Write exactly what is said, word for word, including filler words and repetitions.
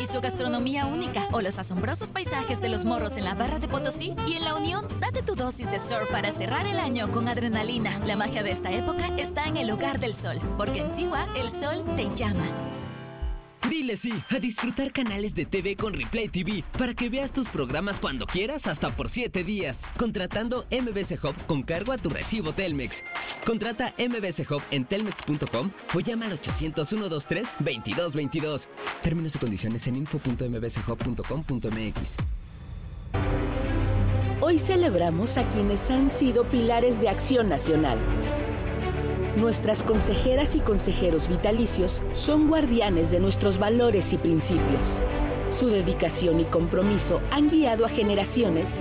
y su gastronomía única, o los asombrosos paisajes de los morros en la Barra de Potosí. Y en La Unión, date tu dosis de surf para cerrar el año con adrenalina. La magia de esta época está en el Hogar del Sol, porque en Siwa el sol te llama. Dile sí a disfrutar canales de T V con Replay T V para que veas tus programas cuando quieras hasta por siete días. Contratando M B C Hub con cargo a tu recibo Telmex. Contrata M B C Hub en telmex punto com o llama al ochocientos, ciento veintitrés, veintidós veintidós. Términos y condiciones en info punto m b c hub punto com punto m x. Hoy celebramos a quienes han sido pilares de Acción Nacional. Nuestras consejeras y consejeros vitalicios son guardianes de nuestros valores y principios. Su dedicación y compromiso han guiado a generaciones